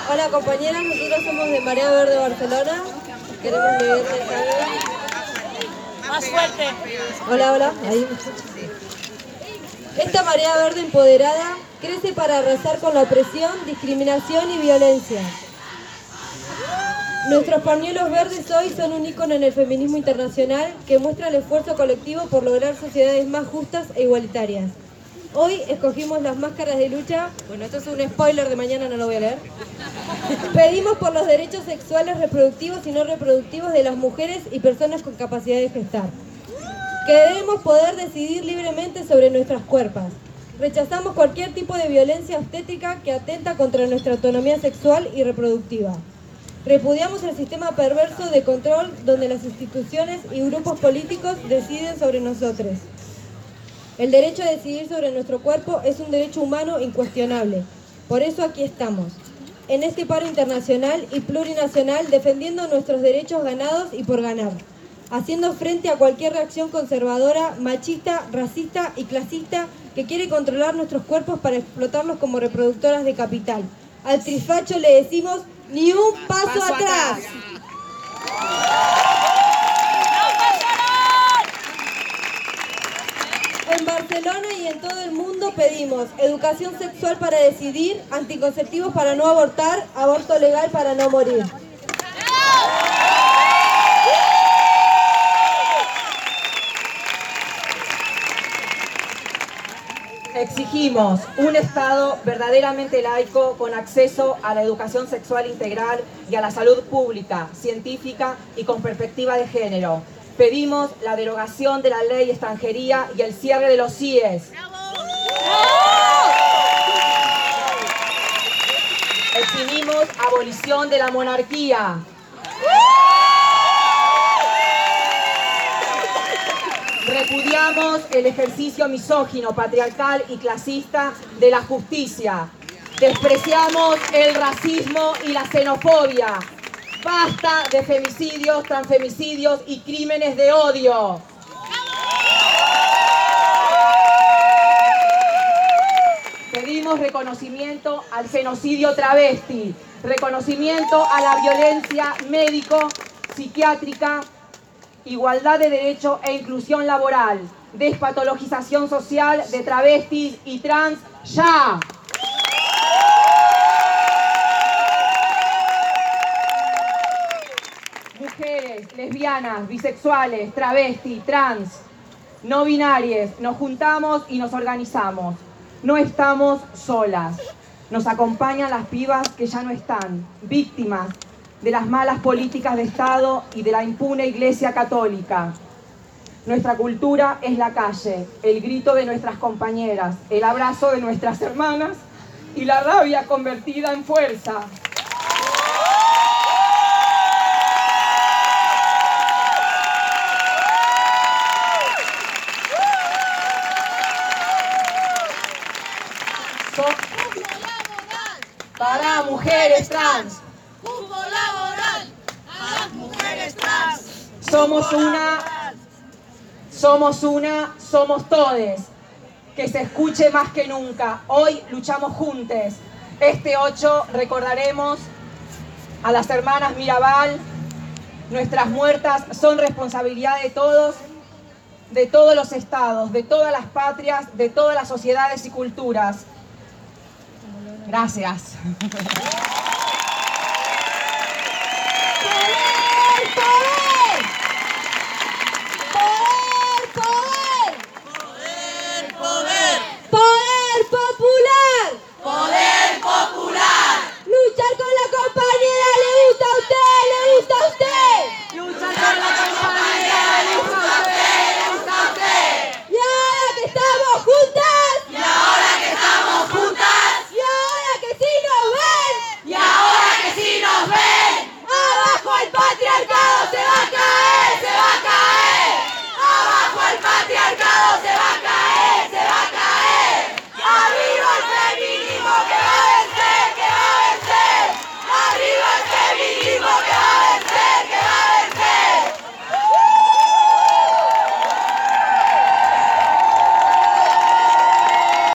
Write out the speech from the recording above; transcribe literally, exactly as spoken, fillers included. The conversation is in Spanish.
Hola compañeras, nosotros somos de Marea Verde Barcelona. Queremos leerles algo. Más fuerte. Hola, hola. Ahí. Esta marea verde empoderada crece para arrasar con la opresión, discriminación y violencia. Nuestros pañuelos verdes hoy son un ícono en el feminismo internacional que muestra el esfuerzo colectivo por lograr sociedades más justas e igualitarias. Hoy escogimos las máscaras de lucha. Bueno, esto es un spoiler de mañana, no lo voy a leer. Pedimos por los derechos sexuales reproductivos y no reproductivos de las mujeres y personas con capacidad de gestar. Que debemos poder decidir libremente sobre nuestras cuerpos. Rechazamos cualquier tipo de violencia obstétrica que atenta contra nuestra autonomía sexual y reproductiva. Repudiamos el sistema perverso de control donde las instituciones y grupos políticos deciden sobre nosotros. El derecho a decidir sobre nuestro cuerpo es un derecho humano incuestionable. Por eso aquí estamos, en este paro internacional y plurinacional, defendiendo nuestros derechos ganados y por ganar, haciendo frente a cualquier reacción conservadora, machista, racista y clasista que quiere controlar nuestros cuerpos para explotarlos como reproductoras de capital. Al trisfacho le decimos, ni un paso, paso atrás. atrás. En Barcelona y en todo el mundo pedimos educación sexual para decidir, anticonceptivos para no abortar, aborto legal para no morir. Exigimos un Estado verdaderamente laico con acceso a la educación sexual integral y a la salud pública, científica y con perspectiva de género. Pedimos la derogación de la ley de extranjería y el cierre de los C I E S. Exigimos abolición de la monarquía. Repudiamos el ejercicio misógino, patriarcal y clasista de la justicia. Despreciamos el racismo y la xenofobia. Basta de femicidios, transfemicidios y crímenes de odio. Pedimos reconocimiento al genocidio travesti, reconocimiento a la violencia médico-psiquiátrica, igualdad de derecho e inclusión laboral, despatologización social de travestis y trans, ¡ya! Mujeres, lesbianas, bisexuales, travestis, trans, no binarias, nos juntamos y nos organizamos. No estamos solas. Nos acompañan las pibas que ya no están, víctimas de las malas políticas de Estado y de la impune Iglesia Católica. Nuestra cultura es la calle, el grito de nuestras compañeras, el abrazo de nuestras hermanas y la rabia convertida en fuerza. Para mujeres trans. Cupo laboral a las mujeres trans. Somos una, somos una, somos todes. Que se escuche más que nunca. Hoy luchamos juntes. Este ocho recordaremos a las hermanas Mirabal. Nuestras muertas son responsabilidad de todos, de todos los estados, de todas las patrias, de todas las sociedades y culturas. Gracias. ¡Poder, poder!